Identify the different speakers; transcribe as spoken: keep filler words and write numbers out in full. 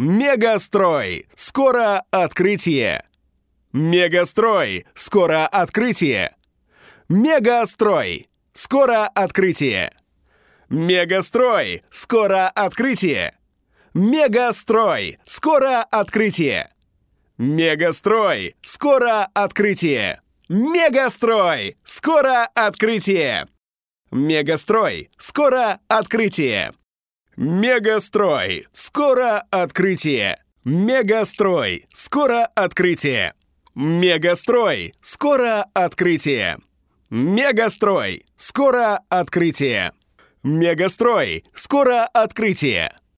Speaker 1: Мегастрой. Скоро открытие. Мегастрой. Скоро открытие. Мегастрой. Скоро открытие. Мегастрой. Скоро открытие. Мегастрой. Скоро открытие. Мегастрой. Скоро открытие. Мегастрой. Скоро открытие. Мегастрой. Скоро открытие. Мегастрой. Скоро открытие. Мегастрой. Скоро открытие. Мегастрой. Скоро открытие. Мегастрой. Скоро открытие. Мегастрой. Скоро открытие.